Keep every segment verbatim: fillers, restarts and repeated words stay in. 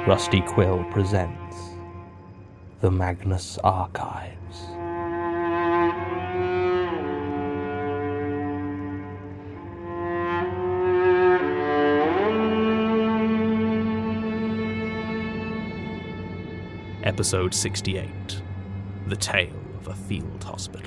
Rusty Quill presents The Magnus Archives. Episode sixty-eight, The Tale of a Field Hospital.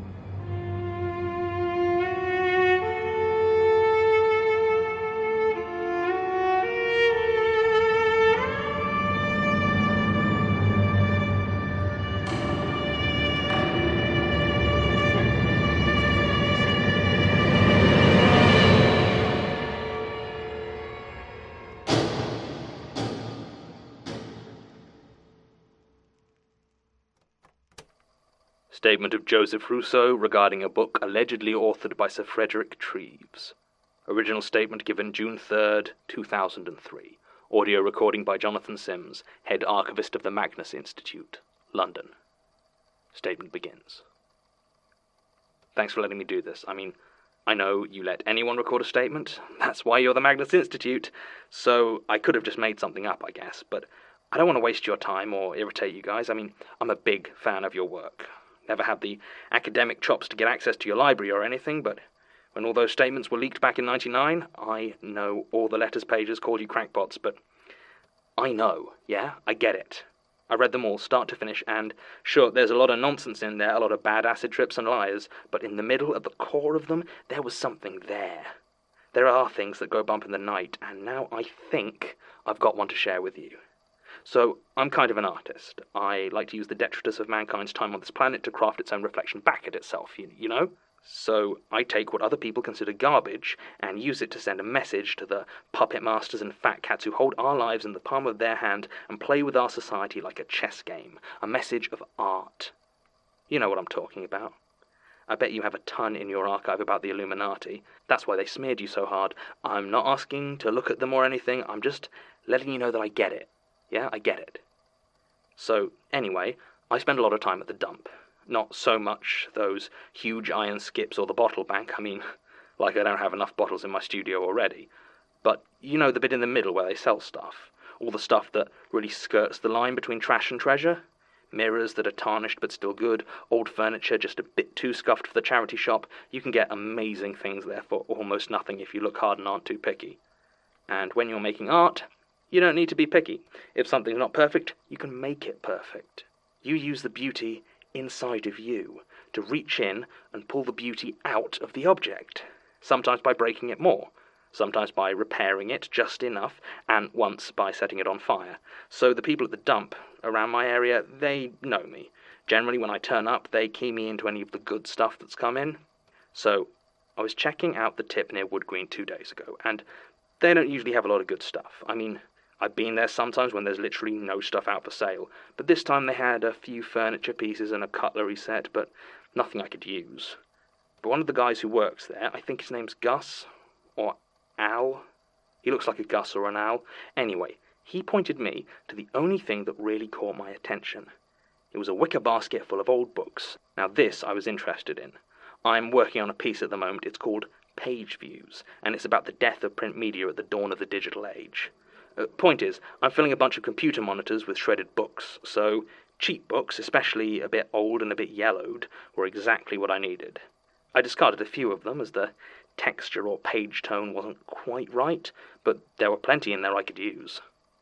Statement of Joseph Rousseau regarding a book allegedly authored by Sir Frederick Treves. Original statement given June third, two thousand three. Audio recording by Jonathan Sims, Head Archivist of the Magnus Institute, London. Statement begins. Thanks for letting me do this. I mean, I know you let anyone record a statement. That's why you're the Magnus Institute. So I could have just made something up, I guess, but I don't want to waste your time or irritate you guys. I mean, I'm a big fan of your work. Never had the academic chops to get access to your library or anything, but when all those statements were leaked back in ninety-nine, I know all the letters pages called you crackpots, but I know, yeah? I get it. I read them all, start to finish, and sure, there's a lot of nonsense in there, a lot of bad acid trips and liars, but in the middle, at the core of them, there was something there. There are things that go bump in the night, and now I think I've got one to share with you. So, I'm kind of an artist. I like to use the detritus of mankind's time on this planet to craft its own reflection back at itself, you, you know? So, I take what other people consider garbage and use it to send a message to the puppet masters and fat cats who hold our lives in the palm of their hand and play with our society like a chess game. A message of art. You know what I'm talking about. I bet you have a ton in your archive about the Illuminati. That's why they smeared you so hard. I'm not asking to look at them or anything. I'm just letting you know that I get it. Yeah, I get it. So, anyway, I spend a lot of time at the dump. Not so much those huge iron skips or the bottle bank. I mean, like I don't have enough bottles in my studio already. But you know the bit in the middle where they sell stuff. All the stuff that really skirts the line between trash and treasure. Mirrors that are tarnished but still good. Old furniture just a bit too scuffed for the charity shop. You can get amazing things there for almost nothing if you look hard and aren't too picky. And when you're making art, you don't need to be picky. If something's not perfect, you can make it perfect. You use the beauty inside of you to reach in and pull the beauty out of the object. Sometimes by breaking it more, sometimes by repairing it just enough, and once by setting it on fire. So the people at the dump around my area, they know me. Generally, when I turn up, they key me into any of the good stuff that's come in. So I was checking out the tip near Wood Green two days ago, and they don't usually have a lot of good stuff. I mean, I've been there sometimes when there's literally no stuff out for sale, but this time they had a few furniture pieces and a cutlery set, but nothing I could use. But one of the guys who works there, I think his name's Gus, or Al. He looks like a Gus or an Al. Anyway, he pointed me to the only thing that really caught my attention. It was a wicker basket full of old books. Now this I was interested in. I'm working on a piece at the moment. It's called Page Views, and it's about the death of print media at the dawn of the digital age. Uh, point is, I'm filling a bunch of computer monitors with shredded books, so cheap books, especially a bit old and a bit yellowed, were exactly what I needed. I discarded a few of them as the texture or page tone wasn't quite right, but there were plenty in there I could use.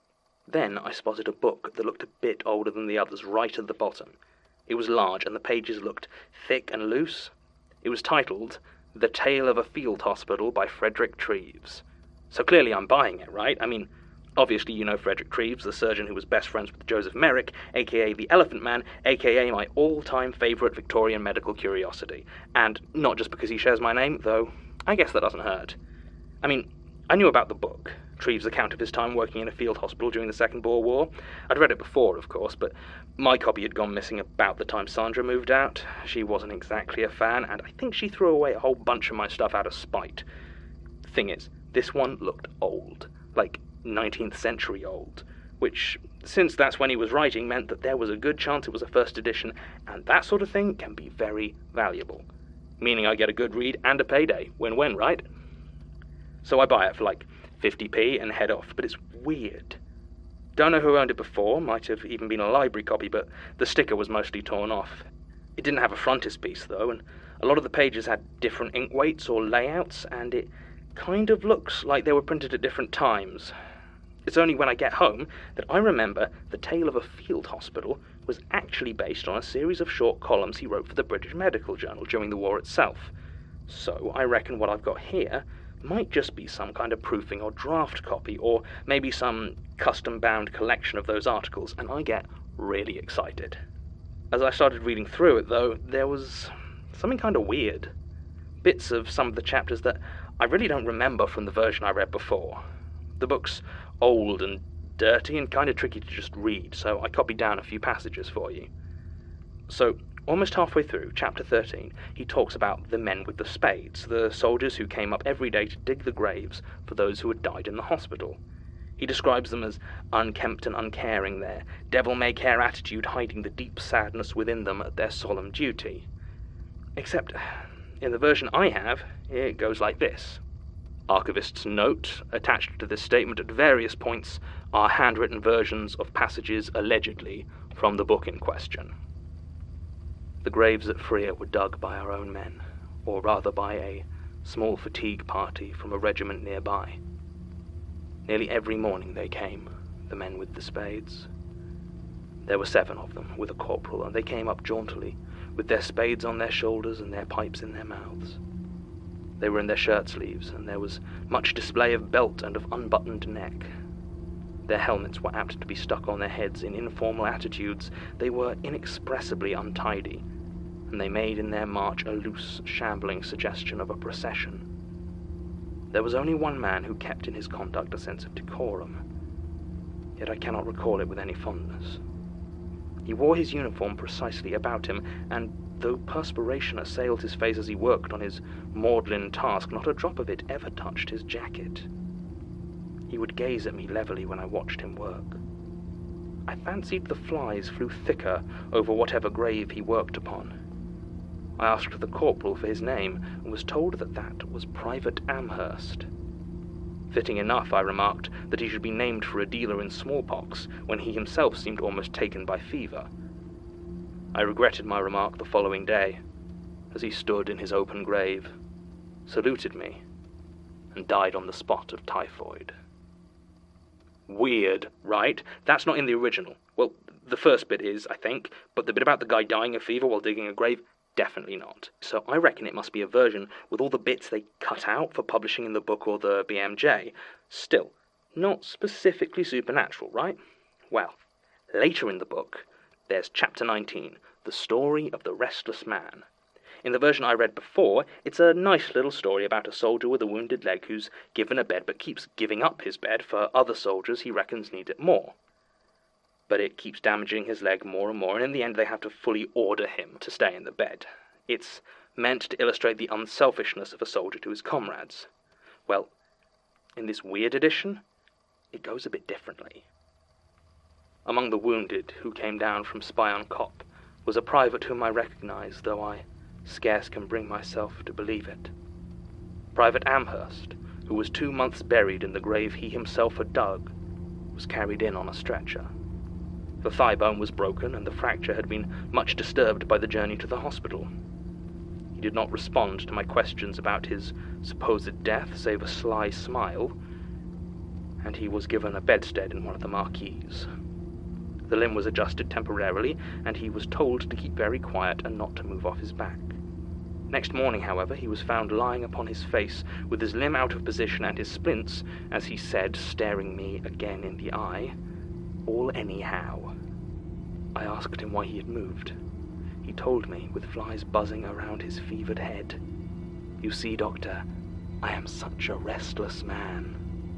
Then I spotted a book that looked a bit older than the others right at the bottom. It was large and the pages looked thick and loose. It was titled The Tale of a Field Hospital by Frederick Treves. So clearly I'm buying it, right? I mean, obviously you know Frederick Treves, the surgeon who was best friends with Joseph Merrick, aka the Elephant Man, aka my all-time favourite Victorian medical curiosity. And not just because he shares my name, though I guess that doesn't hurt. I mean, I knew about the book, Treves' account of his time working in a field hospital during the Second Boer War. I'd read it before, of course, but my copy had gone missing about the time Sandra moved out. She wasn't exactly a fan, and I think she threw away a whole bunch of my stuff out of spite. Thing is, this one looked old, like nineteenth century old, which, since that's when he was writing, meant that there was a good chance it was a first edition, and that sort of thing can be very valuable. Meaning I get a good read and a payday. Win-win, right? So I buy it for like fifty p and head off, but it's weird. Don't know who owned it before, might have even been a library copy, but the sticker was mostly torn off. It didn't have a frontispiece, though, and a lot of the pages had different ink weights or layouts, and it kind of looks like they were printed at different times. It's only when I get home that I remember The Tale of a Field Hospital was actually based on a series of short columns he wrote for the British Medical Journal during the war itself. So I reckon what I've got here might just be some kind of proofing or draft copy, or maybe some custom-bound collection of those articles, and I get really excited. As I started reading through it, though, there was something kind of weird. Bits of some of the chapters that I really don't remember from the version I read before. The book's old and dirty and kind of tricky to just read, so I copied down a few passages for you. So, almost halfway through, chapter thirteen, he talks about the men with the spades, the soldiers who came up every day to dig the graves for those who had died in the hospital. He describes them as unkempt and uncaring, their devil-may-care attitude hiding the deep sadness within them at their solemn duty. Except, in the version I have, it goes like this. Archivist's note, attached to this statement at various points, are handwritten versions of passages allegedly from the book in question. The graves at Freer were dug by our own men, or rather by a small fatigue party from a regiment nearby. Nearly every morning they came, the men with the spades. There were seven of them, with a corporal, and they came up jauntily, with their spades on their shoulders and their pipes in their mouths. They were in their shirt sleeves, and there was much display of belt and of unbuttoned neck. Their helmets were apt to be stuck on their heads in informal attitudes. They were inexpressibly untidy, and they made in their march a loose, shambling suggestion of a procession. There was only one man who kept in his conduct a sense of decorum, yet I cannot recall it with any fondness. He wore his uniform precisely about him, and though perspiration assailed his face as he worked on his maudlin task, not a drop of it ever touched his jacket. He would gaze at me levelly when I watched him work. I fancied the flies flew thicker over whatever grave he worked upon. I asked the corporal for his name, and was told that that was Private Amherst. Fitting enough, I remarked, that he should be named for a dealer in smallpox, when he himself seemed almost taken by fever. I regretted my remark the following day, as he stood in his open grave, saluted me, and died on the spot of typhoid. Weird, right? That's not in the original. Well, the first bit is, I think, but the bit about the guy dying of fever while digging a grave, definitely not. So I reckon it must be a version with all the bits they cut out for publishing in the book or the B M J. Still, not specifically supernatural, right? Well, later in the book, there's chapter nineteen, The Story of the Restless Man. In the version I read before, it's a nice little story about a soldier with a wounded leg who's given a bed but keeps giving up his bed for other soldiers he reckons need it more. But it keeps damaging his leg more and more, and in the end they have to fully order him to stay in the bed. It's meant to illustrate the unselfishness of a soldier to his comrades. Well, in this weird edition, it goes a bit differently. Among the wounded who came down from Spion Kop was a private whom I recognized, though I scarce can bring myself to believe it. Private Amherst, who was two months buried in the grave he himself had dug, was carried in on a stretcher. The thigh bone was broken, and the fracture had been much disturbed by the journey to the hospital. He did not respond to my questions about his supposed death, save a sly smile, and he was given a bedstead in one of the marquees. The limb was adjusted temporarily, and he was told to keep very quiet and not to move off his back. Next morning, however, he was found lying upon his face, with his limb out of position and his splints, as he said, staring me again in the eye, all anyhow. I asked him why he had moved. He told me, with flies buzzing around his fevered head, "You see, Doctor, I am such a restless man."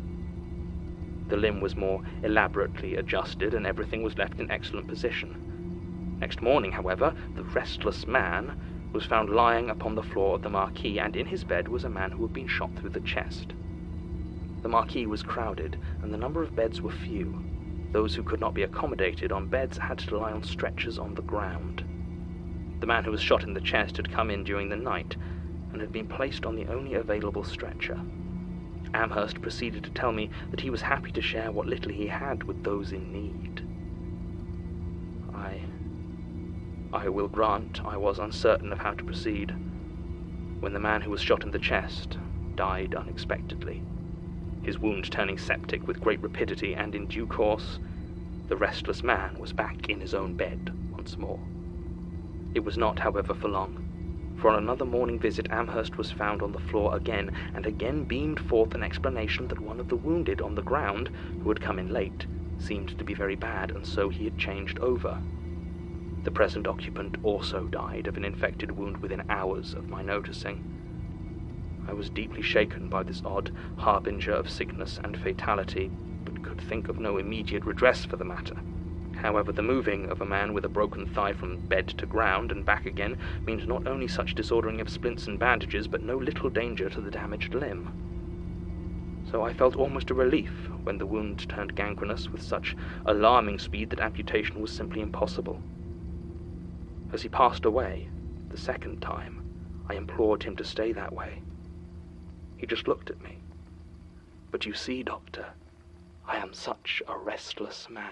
The limb was more elaborately adjusted, and everything was left in excellent position. Next morning, however, the restless man was found lying upon the floor of the marquee, and in his bed was a man who had been shot through the chest. The marquee was crowded, and the number of beds were few. Those who could not be accommodated on beds had to lie on stretchers on the ground. The man who was shot in the chest had come in during the night, and had been placed on the only available stretcher. Amherst proceeded to tell me that he was happy to share what little he had with those in need. I... I will grant I was uncertain of how to proceed when the man who was shot in the chest died unexpectedly, his wound turning septic with great rapidity, and in due course the restless man was back in his own bed once more. It was not, however, for long, for on another morning visit Amherst was found on the floor again, and again beamed forth an explanation that one of the wounded on the ground, who had come in late, seemed to be very bad, and so he had changed over. The present occupant also died of an infected wound within hours of my noticing. I was deeply shaken by this odd harbinger of sickness and fatality, but could think of no immediate redress for the matter. However, the moving of a man with a broken thigh from bed to ground and back again means not only such disordering of splints and bandages, but no little danger to the damaged limb. So I felt almost a relief when the wound turned gangrenous with such alarming speed that amputation was simply impossible. As he passed away, the second time, I implored him to stay that way. He just looked at me. But you see, Doctor, I am such a restless man.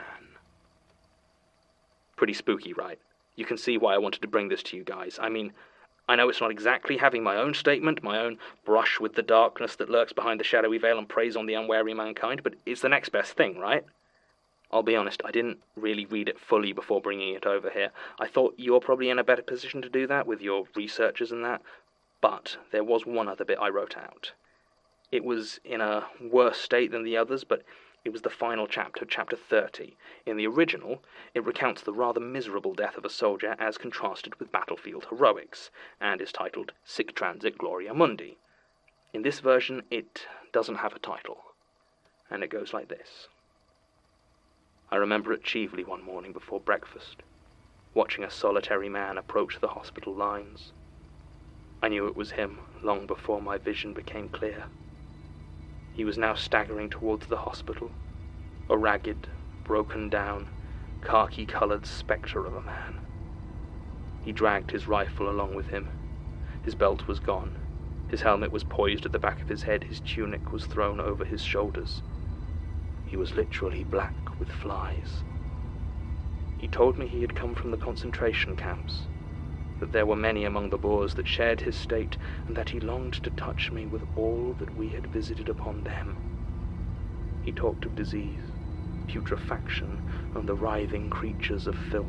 Pretty spooky, right? You can see why I wanted to bring this to you guys. I mean, I know it's not exactly having my own statement, my own brush with the darkness that lurks behind the shadowy veil and preys on the unwary mankind, but it's the next best thing, right? I'll be honest, I didn't really read it fully before bringing it over here. I thought you're probably in a better position to do that with your researchers and that, but there was one other bit I wrote out. It was in a worse state than the others, but it was the final chapter, chapter thirty. In the original, it recounts the rather miserable death of a soldier as contrasted with battlefield heroics, and is titled Sic Transit Gloria Mundi. In this version, it doesn't have a title, and it goes like this. I remember at Cheveley one morning before breakfast, watching a solitary man approach the hospital lines. I knew it was him long before my vision became clear. He was now staggering towards the hospital, a ragged, broken-down, khaki-coloured spectre of a man. He dragged his rifle along with him. His belt was gone. His helmet was poised at the back of his head. His tunic was thrown over his shoulders. He was literally black with flies. He told me he had come from the concentration camps, that there were many among the Boers that shared his state, and that he longed to touch me with all that we had visited upon them. He talked of disease, putrefaction, and the writhing creatures of filth.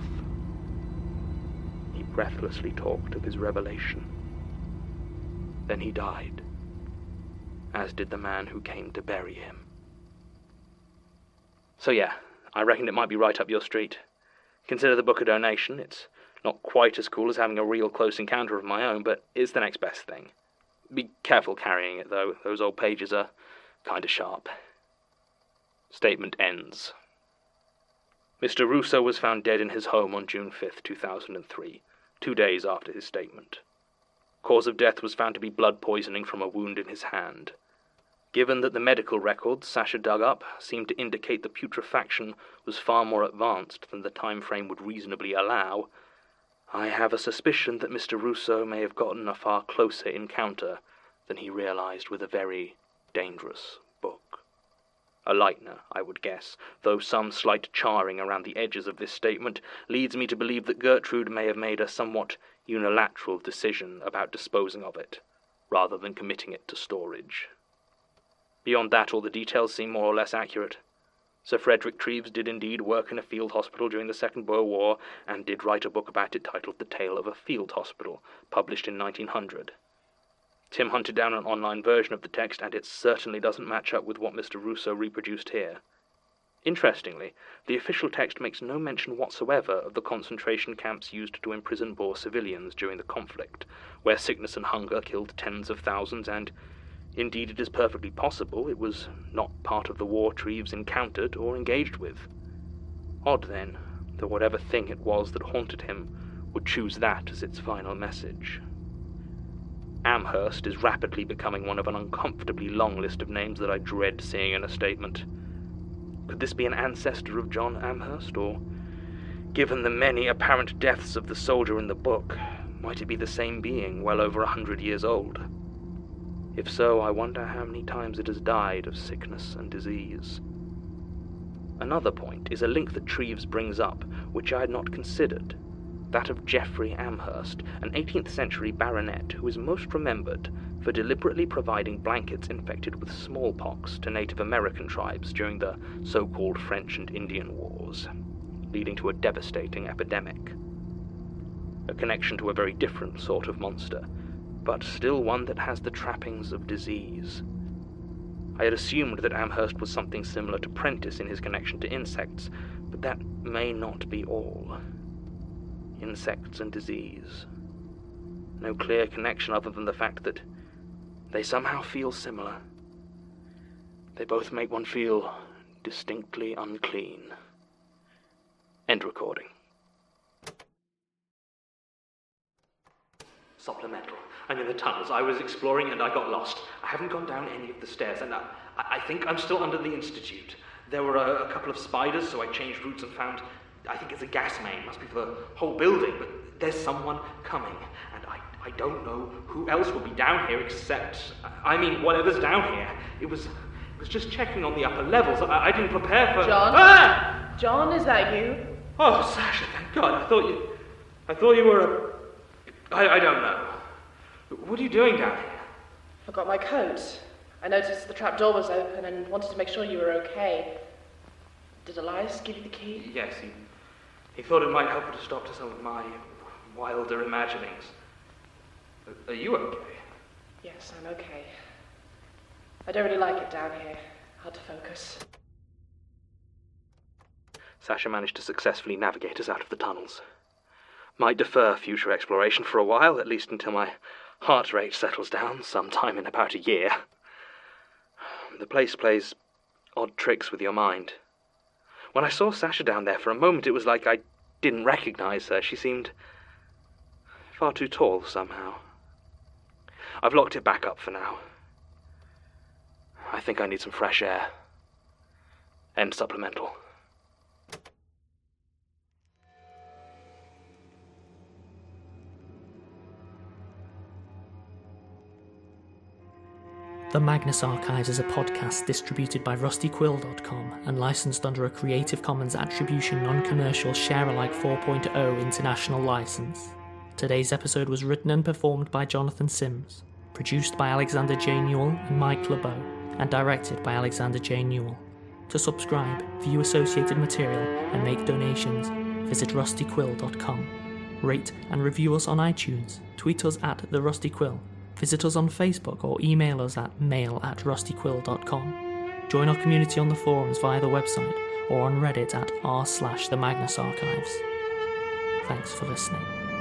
He breathlessly talked of his revelation. Then he died, as did the man who came to bury him. So yeah, I reckon it might be right up your street. Consider the book a donation. It's not quite as cool as having a real close encounter of my own, but it's the next best thing. Be careful carrying it, though. Those old pages are kind of sharp. Statement ends. Mister Russo was found dead in his home on June fifth, two thousand three, two days after his statement. Cause of death was found to be blood poisoning from a wound in his hand. Given that the medical records Sasha dug up seemed to indicate the putrefaction was far more advanced than the time frame would reasonably allow, I have a suspicion that Mister Russo may have gotten a far closer encounter than he realized with a very dangerous book. A lightener, I would guess, though some slight charring around the edges of this statement leads me to believe that Gertrude may have made a somewhat unilateral decision about disposing of it, rather than committing it to storage. Beyond that, all the details seem more or less accurate. Sir Frederick Treves did indeed work in a field hospital during the Second Boer War, and did write a book about it titled The Tale of a Field Hospital, published in nineteen hundred. Tim hunted down an online version of the text, and it certainly doesn't match up with what Mister Russo reproduced here. Interestingly, the official text makes no mention whatsoever of the concentration camps used to imprison Boer civilians during the conflict, where sickness and hunger killed tens of thousands, and indeed it is perfectly possible it was not part of the war Treves encountered or engaged with. Odd, then, that whatever thing it was that haunted him would choose that as its final message. Amherst is rapidly becoming one of an uncomfortably long list of names that I dread seeing in a statement. Could this be an ancestor of John Amherst, or, given the many apparent deaths of the soldier in the book, might it be the same being well over a hundred years old? If so, I wonder how many times it has died of sickness and disease. Another point is a link that Treves brings up, which I had not considered, that of Geoffrey Amherst, an eighteenth century baronet who is most remembered for deliberately providing blankets infected with smallpox to Native American tribes during the so-called French and Indian Wars, leading to a devastating epidemic. A connection to a very different sort of monster, but still one that has the trappings of disease. I had assumed that Amherst was something similar to Prentice in his connection to insects, but that may not be all. Insects and disease. No clear connection other than the fact that they somehow feel similar. They both make one feel distinctly unclean. End recording. Supplemental. I'm in the tunnels. I was exploring and I got lost. I haven't gone down any of the stairs, and I, I think I'm still under the Institute. There were a, a couple of spiders, so I changed routes and found, I think it's a gas main, must be for the whole building, but there's someone coming, and I, I don't know who else will be down here except, I mean, whatever's down here. It was, it was just checking on the upper levels. I, I didn't prepare for... John? Ah! John, is that you? Oh, Sasha, thank God. I thought you, I thought you were a... I, I don't know. What are you doing down here? Forgot my coat. I noticed the trap door was open and wanted to make sure you were okay. Did Elias give you the key? Yes, he, he thought it might help to stop to some of my wilder imaginings. Are you okay? Yes, I'm okay. I don't really like it down here. Hard to focus. Sasha managed to successfully navigate us out of the tunnels. Might defer future exploration for a while, at least until my heart rate settles down sometime in about a year. The place plays odd tricks with your mind. When I saw Sasha down there for a moment, it was like I didn't recognize her. She seemed far too tall somehow. I've locked it back up for now. I think I need some fresh air. End supplemental. The Magnus Archives is a podcast distributed by rusty quill dot com and licensed under a Creative Commons Attribution Non-Commercial Share-alike four point oh international license. Today's episode was written and performed by Jonathan Sims, produced by Alexander J. Newell and Mike LeBeau, and directed by Alexander J. Newell. To subscribe, view associated material, and make donations, visit rusty quill dot com. Rate and review us on iTunes, tweet us at The Rusty Quill, visit us on Facebook or email us at mail at rusty quill dot com. Join our community on the forums via the website or on Reddit at r slash the Magnus Archives. Thanks for listening.